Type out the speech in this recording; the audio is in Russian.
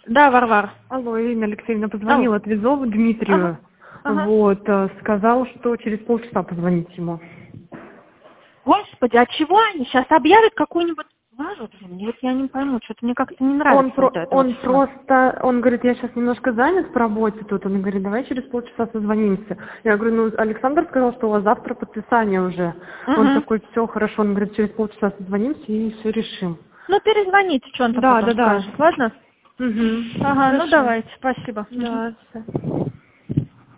Да, Варвар. Алло, Ирина Алексеевна позвонила от Визова Дмитрию. Ага. Вот, сказал, что через полчаса позвонить ему. Господи, а чего они сейчас объявят какую-нибудь лажу, блин? Вот я не пойму, что-то мне как-то не нравится Он говорит, я сейчас немножко занят по работе тут. Он говорит, давай через полчаса созвонимся. Я говорю, ну, Александр сказал, что у вас завтра подписание уже. Он такой, все хорошо. Он говорит, через полчаса созвонимся и все решим. Ну, перезвоните, что он там потом скажет, ладно? Угу. Ага, ну давайте, спасибо. Да, все.